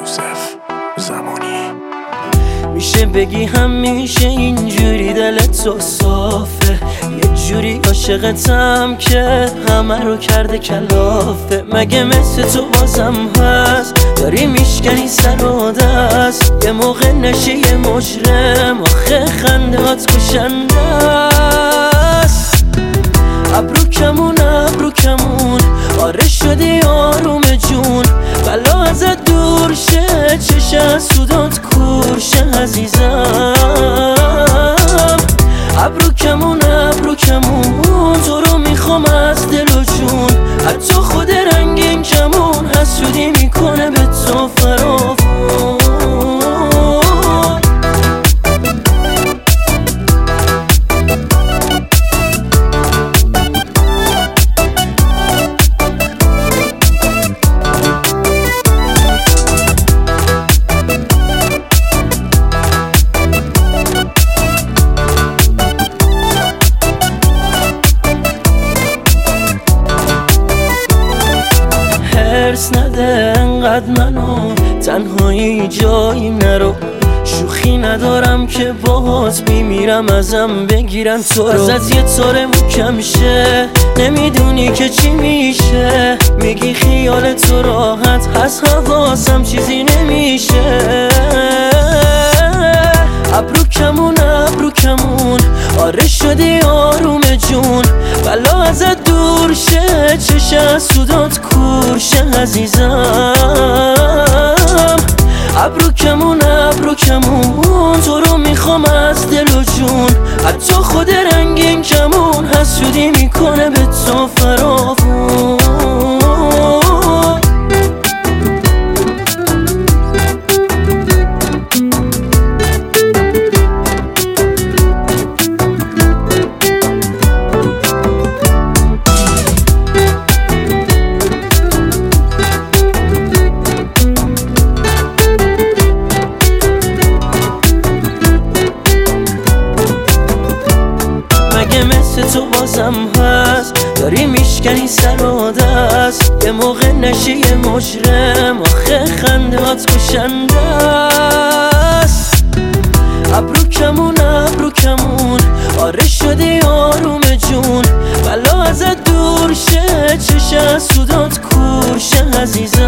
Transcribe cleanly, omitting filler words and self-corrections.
یوسف زمانی. میشه بگی همیشه اینجوری دلت تو صافه، یه جوری عاشقتم که همه رو کرده کلافه. مگه مثل تو بازم هست داری میشکنی سر و دست، یه موقع نشی یه مجرم آخه خندهات کشنده است. ابرو کمون آره شدی آروم جون، بلا ازت دور شه چشم سودات کورشه عزیزم. ابرو کمون تو رو میخوام از دل و جون، حتی خود رنگین کمون حسودی میکنه به تو فراوون. حرص نده انقدر منو تنهایی جایی نرو، شوخی ندارم که باهات بیمیرم ازم بگیرن تو رو. ازت یه طور محکم شه نمیدونی که چی میشه، میگی خیال تو راحت هست حواسم چیزی نمیشه. ابرو کمون آره شدی آروم جون، بلا ازت دور شه چشم سودات کورشه عزیزم. ابرو کمون تو رو میخوام از دل و جون، حتی خود رنگین کمون حسودی میکنه به تو فراوون. مگه مثل تو بازم هست داری میشکنی سر و دست، یه موقع نشی یه مجرم آخه خندهات کشنده است. ابرو کمون آره شدی آروم جون، بلا ازت دور شه چشم سودات کورشه عزیزم.